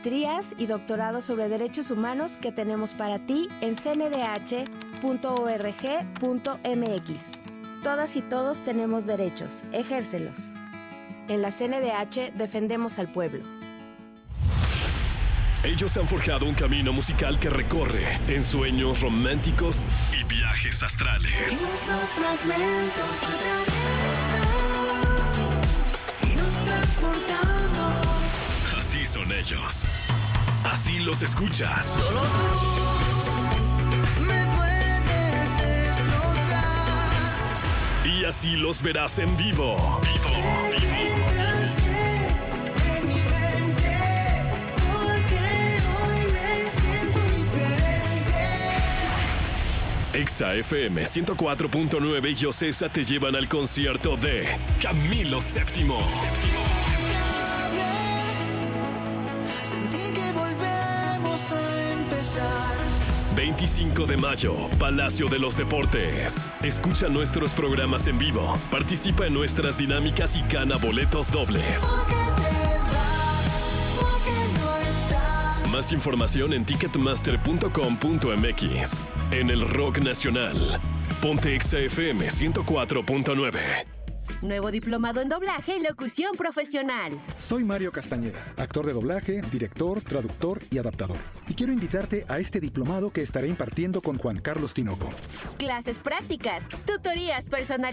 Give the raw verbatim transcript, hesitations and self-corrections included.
maestrías y doctorados sobre derechos humanos que tenemos para ti en c n d h punto org punto m x. Todas y todos tenemos derechos, ejércelos. En la C N D H defendemos al pueblo. Ellos han forjado un camino musical que recorre ensueños románticos y viajes astrales. Nuestros fragmentos atraviesan y nos transportamos. Así son ellos. Así los escuchas. Solo tú me puedes destrozar. Y así los verás en vivo. Vivo, vivo. Exa F M ciento cuatro punto nueve y Ocesa te llevan al concierto de Camilo séptimo. Sentí que volvemos a empezar. veinticinco de mayo, Palacio de los Deportes. Escucha nuestros programas en vivo, participa en nuestras dinámicas y gana boletos dobles. Más información en ticketmaster punto com punto m x. En el rock nacional, ponte Exa F M ciento cuatro punto nueve. Nuevo diplomado en doblaje y locución profesional. Soy Mario Castañeda, actor de doblaje, director, traductor y adaptador. Y quiero invitarte a este diplomado que estaré impartiendo con Juan Carlos Tinoco. Clases prácticas, tutorías personalizadas.